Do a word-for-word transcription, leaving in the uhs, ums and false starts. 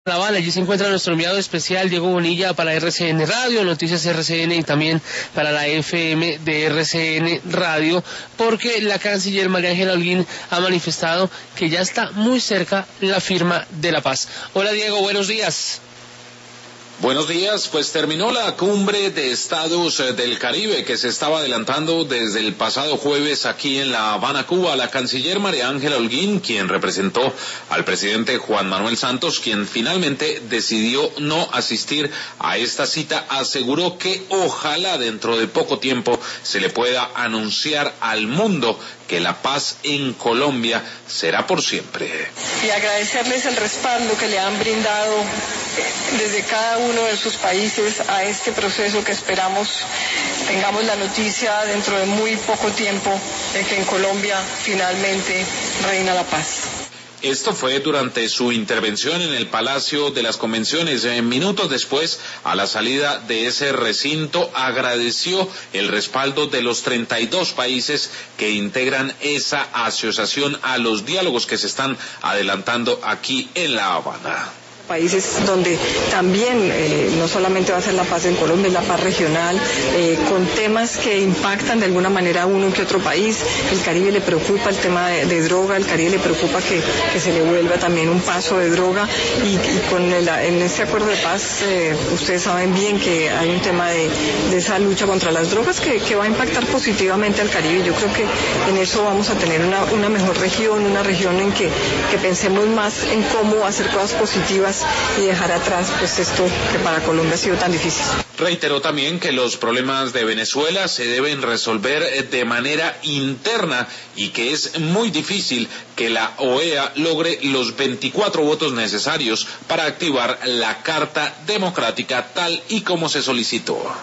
La Habana, allí se encuentra nuestro enviado especial Diego Bonilla para R C N Radio, Noticias R C N y también para la F M de R C N Radio, porque la canciller María Ángela Holguín ha manifestado que ya está muy cerca la firma de la paz. Hola Diego, buenos días. Buenos días, pues terminó la cumbre de Estados del Caribe que se estaba adelantando desde el pasado jueves aquí en La Habana, Cuba. La canciller María Ángela Holguín, quien representó al presidente Juan Manuel Santos, quien finalmente decidió no asistir a esta cita, aseguró que ojalá dentro de poco tiempo se le pueda anunciar al mundo que la paz en Colombia será por siempre. Y agradecerles el respaldo que le han brindado desde cada uno de sus países a este proceso que esperamos tengamos la noticia dentro de muy poco tiempo de que en Colombia finalmente reina la paz. Esto fue durante su intervención en el Palacio de las Convenciones. En minutos después, a la salida de ese recinto, agradeció el respaldo de los treinta y dos países que integran esa asociación a los diálogos que se están adelantando aquí en La Habana. Países donde también eh, no solamente va a ser la paz en Colombia, es la paz regional, eh, con temas que impactan de alguna manera a uno que otro país. El Caribe le preocupa el tema de, de droga, el Caribe le preocupa que, que se le vuelva también un paso de droga y, y con el, en este acuerdo de paz eh, ustedes saben bien que hay un tema de, de esa lucha contra las drogas que, que va a impactar positivamente al Caribe. Yo creo que en eso vamos a tener una, una mejor región, una región en que, que pensemos más en cómo hacer cosas positivas y dejar atrás pues esto que para Colombia ha sido tan difícil. Reiteró también que los problemas de Venezuela se deben resolver de manera interna y que es muy difícil que la O E A logre los veinticuatro votos necesarios para activar la Carta Democrática tal y como se solicitó.